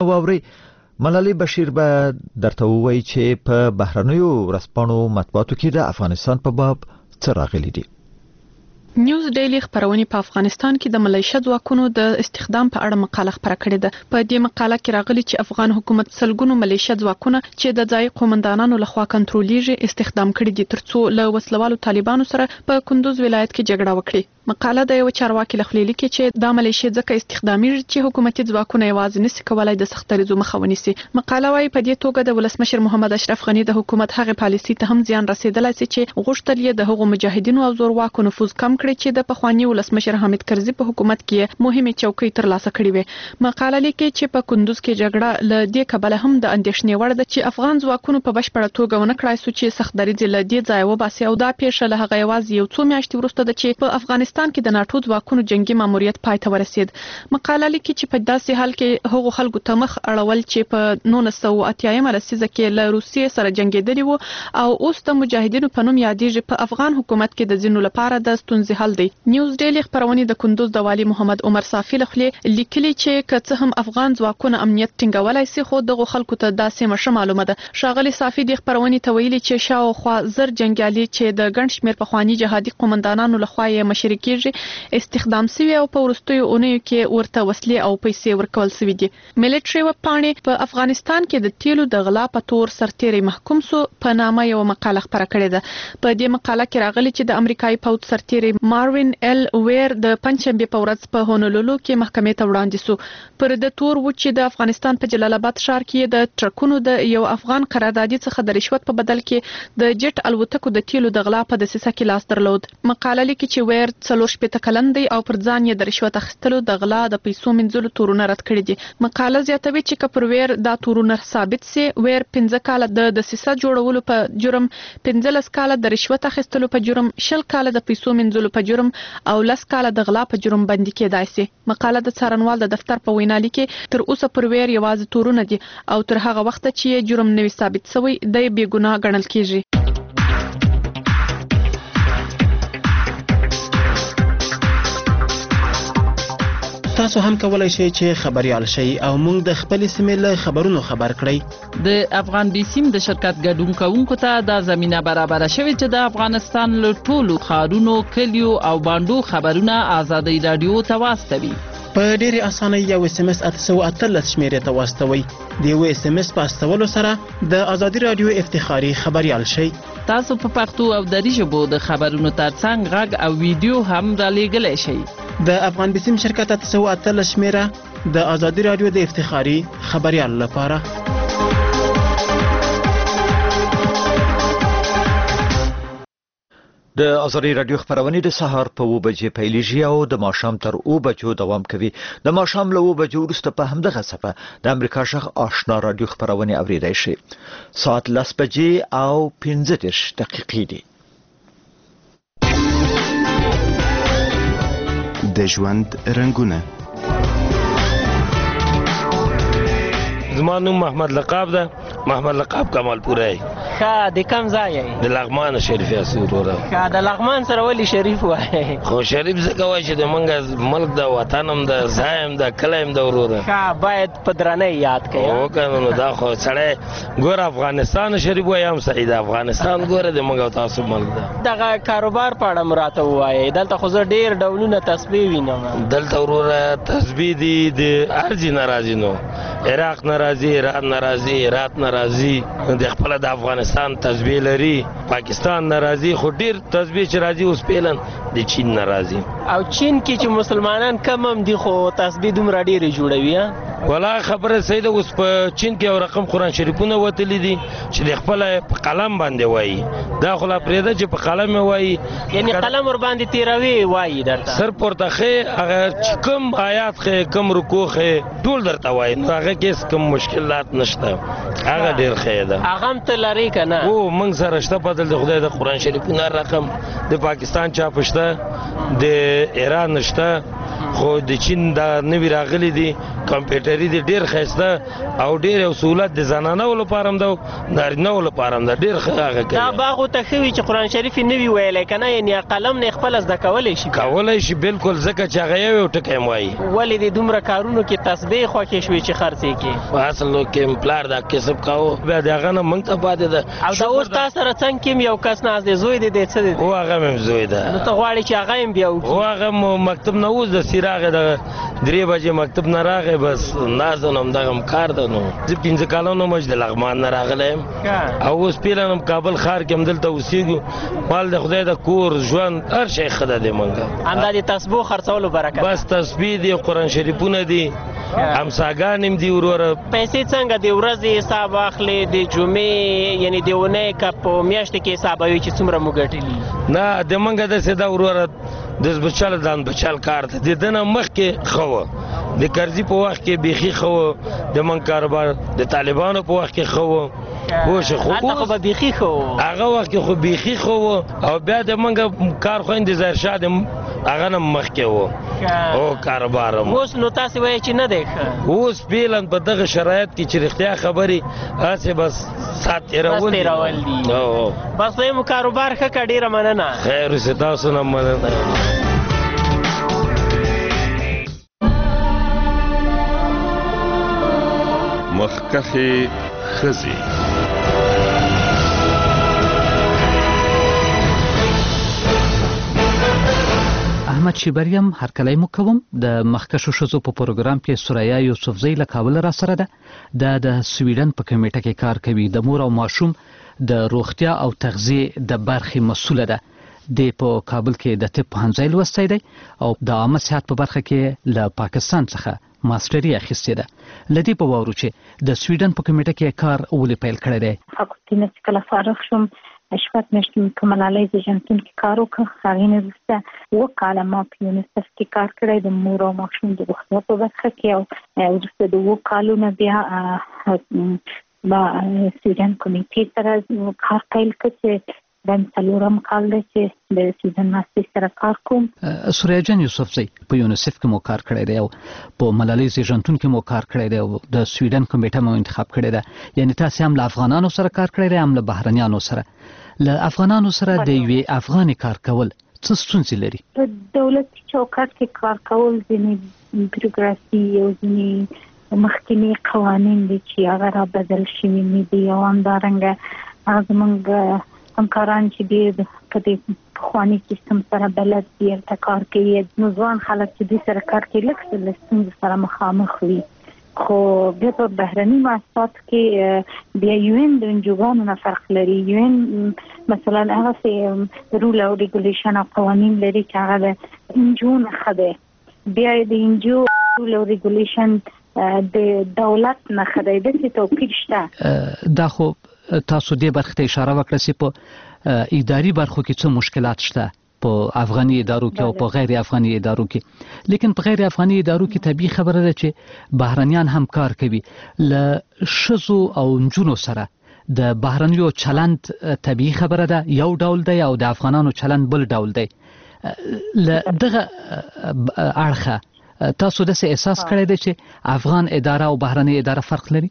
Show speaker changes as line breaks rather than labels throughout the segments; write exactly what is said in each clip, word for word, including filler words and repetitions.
واوري ملالۍ بشیر به درته ووایي چې په بهرنیو ورځپاڼو مطبوعاتو کې د افغانستان په باب څه راغلي دي.
نیوز ډیلی خبرونه په افغانستان کې د ملیشه ځواکونو د استخدام په اړه مقاله خبره کړې ده. په دې مقاله کې راغلي چې افغان حکومت سلګونو ملیشه ځواکونه چې د ځای قومندانانو لخوا کنټرولېږي استخدام کړي دي ترڅو له وسلوالو طالبانو سره په کندوز ولایت کې جګړه وکړي. مقاله د یو چارواکي لخوا لیکي چې دا ملیشه ځکه استخدامي چې حکومتي ځواکونه یوازې نشي کولای د سختریزو مخه ونیسي. مقاله وايي په دې توګه د ولسمشر محمد اشرف غنی د حکومت هغه پالیسي ته هم زیان رسیدلی چې غوښتل یې د هغو مجاهدینو او زورواکو نفوذ کم کړي چې د پخوانی ولسمشر حامد کرزي په حکومت کې مهمه چوکۍ ترلاسه کړې وي. مقاله لیکي چې په کندوز کې جګړه ل دې کبله هم د اندېښنې وړ ده چې افغان ځواکونو په بشپړه توګه ونه کړای سو چې سختریز ل دې ځای وباسي او دا پیښه له هغه یوازې یو څو میاشتې وروسته ده چې په افغانستان کې د ناټو ځواکونو جنگي ماموریت پای ته ورسید. مقاله لیکي چې په داسې حال کې هغو خلکو ته مخ اړول چې په نولس سوه اتیا لسیزه کې له روسیې سره جنگېدلي وو او اوس د مجاهدینو په نوم یادېږي په افغان حکومت کې د ځینو لپاره د ستونزې حل دی. نیوز ډیلی خبرونه د کندوز د والی محمد عمر صافی لخوا لیکلي چې که څه هم افغان ځواکونه امنیت ټینګولای سي خو دغه خلکو ته داسې مشه معلومه ده. شاغلی صافی د خبرونه ته ویلي چې شاوخوا زر جنگیالي چې د ګڼ شمېر پخوانی جهادي قومندانانو لخوا یې مشري کیږي استخدام شوی او په وروستیو اونیو کې ورته وسلې او پیسې ورکول شوې دي. ملټري وپاڼې په افغانستان کې د تیلو د غلا په تور سرتیری محکوم سو په نامه یو مقاله خبره کړې ده. په دې مقاله کې راغلي چې د امریکایي پوځ سرتیری ماروین ال ویر د پنځشنبه په ورځ په هونولولو کې محکمې ته وړاندې سو. پر د تور و چې د افغانستان په جلال آباد ښار کې د ټرکونو د یو افغان قراردادي څخه د رشوت په بدل کې د جټ الوتکو د تیلو د غلا په دسیسه کې لاس درلود. مقاله لیکي چې ویر څلور شپېته کلن دی او پر ځان یې د رشوت اخیستلو د غلا د پیسو منځلو تورونه رد کړي دي. مقاله زیاتوي چې کپر ویر دا تورونه ثابت سي ویر پنځه کاله د دسیسه جوړولو په جرم، پنځلس کاله د رشوت اخیستلو په جرم، شل کاله د پیسو منځلو په جرم او لس کاله د غلا په جرم باندې کېدای سي. مقاله د څارنوال د دفتر په وینا لیکي تر اوسه پر ویر یوازې تورونه دي او تر هغه وخت چې جرم نوي ثابت شوی د بې ګناه ګڼل کیږي.
تاسو هم کولای شئ چې خبريال شئ او موږ د خپل سیمې له خبرونو خبر کړئ.
د افغان بي سیم د شرکت ګډون کوونکو ته د زمينه برابر شوی چې د افغانستان له ټولو ښارونو، کلیو او باندو خبرونه آزادۍ رادیو ته واستوي.
په ډېرې اسانۍ یو اس ام اس اته سوه اتلس شمیرې ته واستوئ. د یو اس ام اس په استولو سره د ازادي رادیو افتخاري خبريال شئ.
تاسو په پښتو او دری ژبو د خبرونو ترڅنګ غږ او ویډیو هم را لېږلی شئ.
د افغان بسیم شرکت اته سوه اتلس شمیره د ازادي رادیو د افتخاري خبريال لپاره.
د ازادي رادیو خبرونه د سهار په اوه بجې پیلېږي او د ماښام تر اوه بجو دوام کوي. د ماښام له اوه بجو وروسته په همدغه صفحه د امریکا شخ آشنا رادیو خبرونه اوریدای شي. ساعت لس بجې او پنځه دېرش دقیقې دي.
د ژوند رنگونه.
زما نوم محمد لقاب ده، محمد لقاب کمال پوره.
ښه د کوم ځای یې؟
د لغمان شریف یاسین وروره.
ښه د لغمان سره ولې شریف وایي؟
خو شریف ځکه وایي چې د موږ ملک د وطن هم د ځای هم د کلی هم د وروره.
ښه باید په درنۍ یاد کړئ.
او که نو دا خو سړی ګوره افغانستان شریف وایي هم صحیح ده. افغانستان ګوره د موږ او تاسو ملک ده.
دغه کاروبار په اړه مو راته ووایئ. دلته خو زه ډېر ډولونه تسبیح وینم.
دلته وروره تسبیح دي د هر ځای نه راځي. نو عراق نه راځي، ایران نه راځي، هرات نه راځي، د خپله د افغانستان تسبیح لري، پاکستان نه راځي. خو ډېر تسبیح چې راځي اوس پیلن د چین نه راځي.
او چین کې چې مسلمانان کم هم دي خو تسبیح دومره ډېرې جوړوي.
والله خبره صحیح ده. اوس په چین کې یو رقم قرآن شریفونه وتلي دي چې د خپله په قلم باندې وایي. دا خو لا پرېږده چې په قلم یې وایي،
یعنې قلم ورباندې تېروي وایي درته.
سر پورته ښې هغه چې کوم آیات ښې کوم رکوع ښې ټول درته وایي. نو هغه کې کوم مشکلات نشته. هغه ډېر ښه ده.
هغه هم ته لرې که نه؟
او موږ سره شته په دلته خدای د قرآن شریفونه رقم. د پاکستان چاپ شته، د ایران شته، خو د چین د نوی راغلي دي کمپیوټري دي ډیر ښایسته او ډیر سہولت د زنانو لپاره هم ده نارینه‌و لپاره هم ده ډیر ښه هغه کوي.
دا باغ ته ښه وي چې قرآن شریف یې نه وي ویلی که نه یعنې قلم نه یې خپله زده کولی شي
کولی شي بالکل ځکه چې هغه یو یو ټکی هم وایي.
ولې د دومره کارونو کې تسبیح خوښې شوې چې خرڅ یې کړې؟
په اصل کې پلار دا کسب کاوه بیا د هغه نه موږ ته پاتې ده.
او دا اوس تا سره څنګ کې هم یو کس ناست دی زوی دی دی څه دی؟
هو هغه مې زوی ده.
نو ته غواړې چې هغه هم بیا وکړي؟
هو هغه مکتب نه اوس داسې راغی د درې بجې مکتب نه راغی بس ناست نو همدغه هم کار ده. نو زه پنځه کالونه مچ د لغمان نه راغلی یم او اوس پیله نم کابل ښار کې همدلته اوسېږو. مال د خدای د کور ژوند هر شی ښه ده دی موږ
همدا د تسبیحو خرڅولو برکت
بس تسبیح دی قرآن شریفونه دي همساګان هم دي وروره.
پیسې څنګه د ورځې حساب اخلي د جمعې یعنې د اونۍ که په میاشتې کې حسابوي چې څومره مو ګټلي؟
نه د موږ داسې ده وروره د بچل ځان بچل کار ته د ده نه مخکې ښه وه د کرزي په وخت کې بیخي ښه وه د موږ کاروبار د طالبانو په وخت کې ښه وه پوه شې.
هلته خو به بیخي ښه وو
هغه وخت کې خو بیخي ښه وه او بیا د موږ کار خویند ظاهرشاه د هغه نه مخکې وه او کاروبار هم
اوس نو تاسې وایئ چې نه دی ښه؟
اوس فعلا په دغه شرایط کې چې رښتیا خبرې هسې بس سات تېرول
دي. بس دوی مو کاروبار ښه کړه ډېره مننه.
خیر اوسې تاسو نه مننه.
مخکښې ښځې
احمد شیبریم هرکلی مو کوم. د مخکښو ښځو په پروګرام کې سوریا یوسفزۍ له کابل را سره ده. دا د سویډن په کمیټه کې کار کوي. د مور او ماشوم د روغتیا او تغذیې د برخې مسؤله ده. د په کابل کې د طب پوهنځی لوستی دی او د عامه صحت په برخه کې له پاکستان څخه ماسټري اخیستې ده. له دې په واورو چې د سویډن په کمیټه کې کار ولې پیل کړی دی.
فاکولټي نه چې کله فارغ شوم شپږ میاشتې په ملالۍ زیږنتون کې کار وکړ. هغې نه وروسته اووه کاله ما په یونیسف کې کار کړی د مور او ماشوم د روغتیا په برخه کې او وروسته د اووه کالو نه بیا ما سویډن کمیټې سره کار پیل کړ چې دا څلورم کال دی چې د سویډن ماستر سره کار کوم.
سوریا جان یوسفزۍ په یونیسف کې مو کار کړی دی او په ملالۍ زیږنتون کې مو کار کړی دی او د سویډن کمیټه مو انتخاب کړی ده. یعنې تاسې هم له افغانانو سره کار کړی دی هم له بهرنیانو سره. له افغانانو سره د یوې افغانې کار کول څه ستونزې لري؟
په دولتي چوکاټ کې کار کول ځینې بیروکراسي او ځینې مخکینی قوانین دي چې هغه را بدل شوي نه دي او همدارنګه هغه زموږ همکاران چې ډېر په دې پخواني سیستم سره بلد دي هلته کار کوي. نو ځوان خلک چې دوی سره کار کوي لږ څه له ستونزو سره مخامخ وي. خو بیا په بهرني مؤسساتو کې بیا یو این د انجوګانو نه فرق لري. یو این مثلا هغسې رول او ریګولیشن او قوانین لري چې هغه د انجو نښه دی. بیا د انجو رول او ریګولیشن د دولت نښه دی. داسې توپیر شته.
دا خو تاسو دې برخې ته اشاره وکړه چې په اداري برخو کې څه مشکلات شته په افغاني ادارو کې او په غیر افغاني ادارو کې. لیکن په غیر افغاني ادارو کې طبیعي خبره ده چې بهرنیان هم کار کوي. له ښځو او نجونو سره د بهرنیو چلند طبیعي خبره ده یو ډول دی او د افغانانو چلند بل ډول دی. له دغه اړخه تاسو داسې احساس کړی دی چې افغان اداره او بهرنۍ اداره فرق لري؟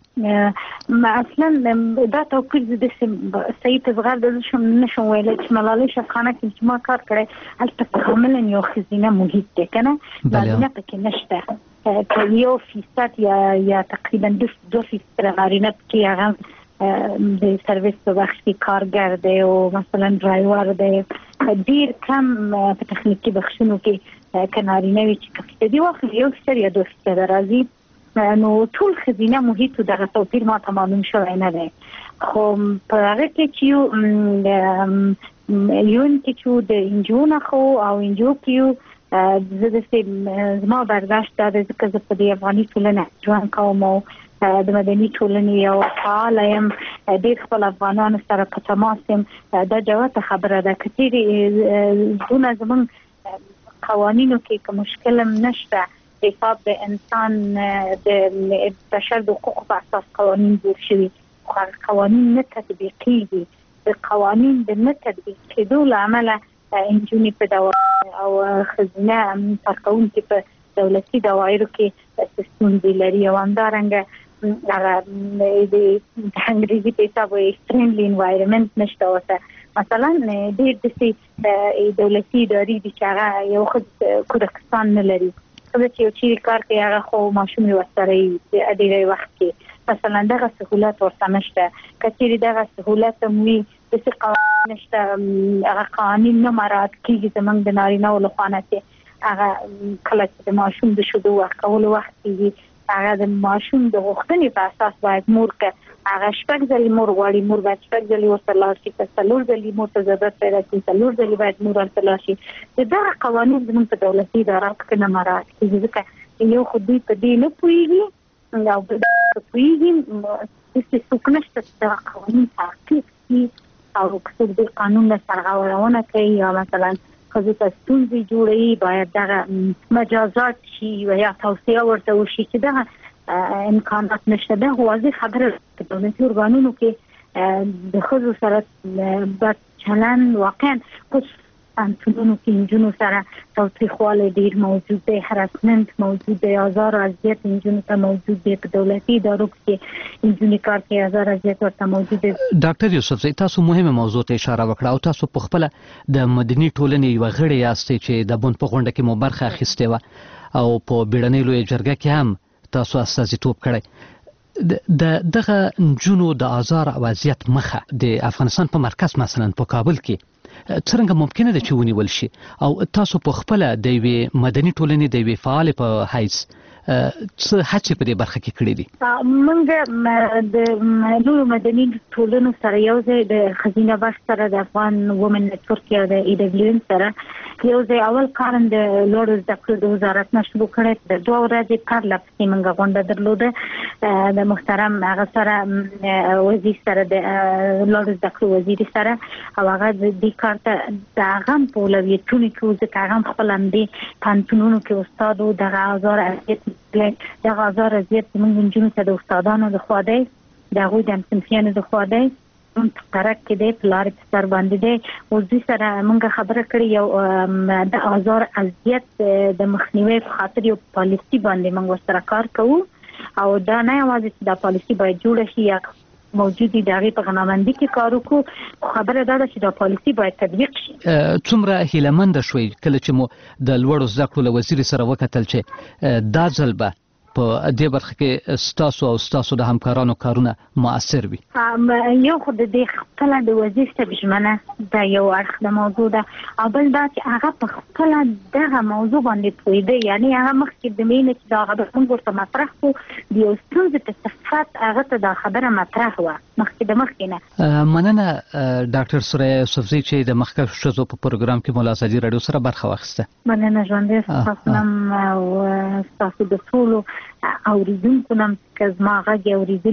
اصلا دا توپیر د صحیح تصغیر د نشم نشم ویلی چې ملالۍ شفخانه کې چې ما کار کړی هلته کاملا یو ښځینه محیط دی که نه نارینه پکې نشته. که یو فیصد یا یا تقریبا دو فیصد نارینه پکې هغه د سرویس په بخش کې کارګر دی او مثلا ډرایور دی. ډېر کم په تخنیکي بخشونو کې که نارینه وي چې که فیصدي واخلي یو فیصد یا دو فیصد راځي. نو ټول ښځینه محیط دغه توپیر ما ته معلوم شوی نه دی. خو په هغه کې چې یو یو کې چې د انجو نښو او انجو کې یو زه داسې زما برداشت دا دی ځکه زه په دې افغاني ټولنه ژوند کوم او د مدني ټولنې یو فعاله یم. ډېر خپل افغانانو سره په تماس یم. دا جوته خبره ده که چېرې دونه زموږ قوانینو کې که مشکل هم نشته. دفاع د انسان د بشر د حقوقو په اساس قوانین جوړ شوي خو قوانین نه تطبیقېږي. د قوانین د نه تطبیق کېدو له امله نجونې په دوام او ښځینه کارکوونکي په دولتي دوايرو کې ستونزې لري او همدارنګه هغه د انګریزي په حساب فرندلی انوایرنمنت نشته وته مثلا ډېر د دولتي ادارې د چاغه یو خد کورکستان نه لري چې یو چیرې کار کوي هغه خو ماشوم ورسره د ډېری وخت کې مثلا دغه سہولت ورته نشته کچېری دغه سہولت موي د څه قوانین نشته هغه قوانین نه مراعات کیږي زمونږ د نارینه او لخوانه چې هغه کله چې د ماشوم د شودو ورکول وخت کیږي هغه د ماشوم د غوښتنې په اساس باید مور کې هغه شپږ ځلې مور غواړي مور باید شپږ ځلې ورته لاړ شي که څلور ځلې مور ته ضرورت پیدا کړي څلور ځلې باید مور ورته لاړ شي دغه قوانین زموږ په دولتي ادارو کې نه مراعات کیږي ځکه یو خو دوی په دې نه پوهېږي او بل په پوهېږي چې څوک نشته چې دغه قوانین تعقیب کړي او که څوک د قانون نه سرغړونه کوي یا مثلا ښځو ته ستونزې جوړوي باید دغه مجازات شي یا توصیه ورته وشي چې دغه امکانات نشته ده واضح خبره په دولتي ارګانونو کې د ښځو سره بد چلند واقعا په پوهنتونونو کې نجونو سره تاوتریخوالی ډېر موجود دی هراسمنت موجود دی آزار او اذیت نجونو ته موجود دی په دولتي ادارو کې نجونې کار کوي آزار اذیت ورته موجود دی.
ډاکټر یوسفزۍ تاسو مهمه موضوع ته اشاره وکړه او تاسو په خپله د مدني ټولنې یوه غړې یاستئ چې د بون په غونډه کې مو برخه اخیستې وه او په بیړنۍ لویه جرګه کې هم تاسو استازیتوب کړی د دغه نجونو د آزار او اذیت مخه د افغانستان په مرکز مثلا په کابل کې څرنګه ممکنه ده چې ونیول شي او تاسو په خپله د یوې مدني ټولنې د یوې فعالې په حیث څه هڅې په دې برخه کې کړې دي؟
موږ د نورو مدني ټولنو سره یو ځای د ښځینه بخش سره د افغان وومن نیټورک یا د ای ډبلیو ام سره یو ځای اول کارم د لوړو زده کړو د وزارت نه شروع کړی د دوه ورځې کار لپسې موږ غونډه درلوده د محترم هغه سره وزیر سره د لوړو زده کړو وزیر سره او هغه د کار ته د هغه په اولویتونو کې ځکه هغه خپل همدې پوهنتونونو کې استاد و دغه آزار اذیت دغه آزار اذیت زموږ نجونو ته د استادانو لخوا دی د هغوی د همصنفیانو لخوا دی په ترک کې دی په لارې په سر باندې دی اوس دوی سره موږ خبره کړې یو د آزار اذیت د مخنیوي په خاطر یو پالیسي باندې موږ ورسره کار کوو او دا نه یوازې چې دا پالیسي باید جوړه شي یا موجودی د هغې په غنامندي کې کار وکړو خبره دا ده چې دا پالیسي باید تطبیق شي.
څومره هیلهمنده شوئ کله چې مو د لوړو زده کړو له وزیر سره وکتل چې دا ځل به په دې برخه کې ستاسو او ستاسو د همکارانو کارونه مؤثر وي؟
یو خو د دې خپله د وزیر صاحب ژمنه دا یو اړخ د موضوع ده او بل دا چې هغه په خپله دغه موضوع باندې پوهېده یعنې هغه مخکې د مینې چې دا خبره موږ ورته مطرح کړو د یو ستونزې په صفت هغه ته دا خبره مطرح وه مخکې د مخکې نه.
مننه ډاکټر سریا یوسفزۍ چې د مخکښو ښځو په پروګرام کې مو له ازادي راډیو سره برخه واخیسته.
مننه ژوندی ستاسو نم او ستاسو د ټولو اوریدونکو نم که زما غږ یې اورېدلی